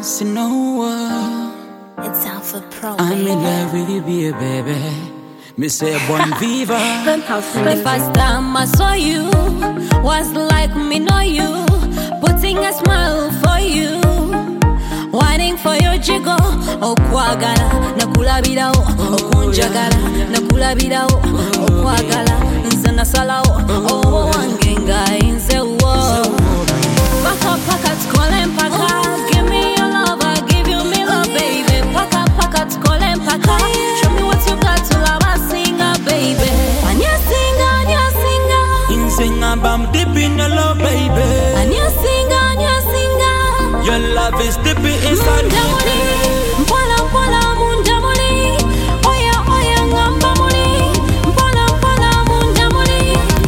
say no. It's Alpha Pro. I'm in love with you, baby. Me say bon viva. The first time I saw you was like me know you, putting a smile for you, whining for your jiggle. Okwagala nakulabira okunjagala nakulabira okwagala nze nasala wange nga inze wo paka paka tukole mpaka. Give me your love, I give you me love, baby. Paka paka tukole mpaka. Show me what you got to love, I sing, baby. Anya singa, anya singa. Inze ngamba I'm deep in your love, baby. Anya singa, anya singa. Your love is deep inside me. Mpola mpola munda muli. Oya oya ngamba muli. Mpola mpola munda muli.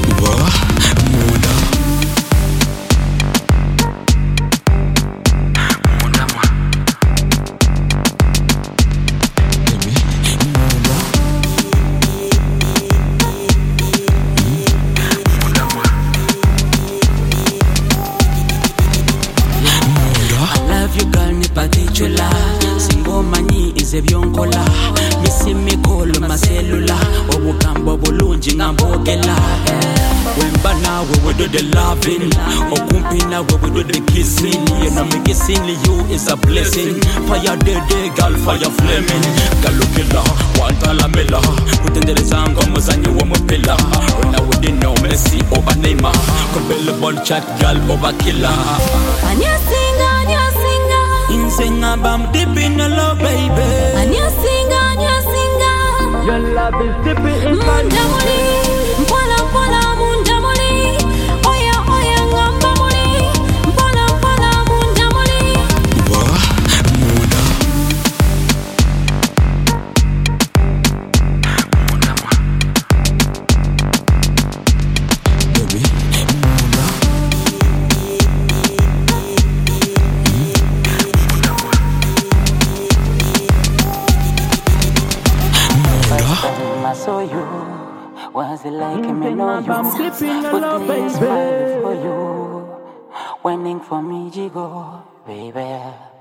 Particular, singo manyi ize byonkola misimikolo maselula obugambo bulungi ngambogela wemba nawe we do the loving okumpi nawe we do the kissing. You know me kissing you is a blessing. Fire day girl, fire flaming. Galukila wantala mela utendeleza ngomo zanyi womupila. Una we didn't know Messi over Neymar. Kobele ball chat girl over killer. Anya singa, anya singa. Inze ngamba I'm deep in your love, baby. Anya singa, anya singa. Your love is deep inside munda muli. Mpola mpola munda muli. Oya oya ngamba muli. Mpola mpola munda muli. I saw you, was it like me know you? Put this smile for you, waiting for me, Jigo, baby.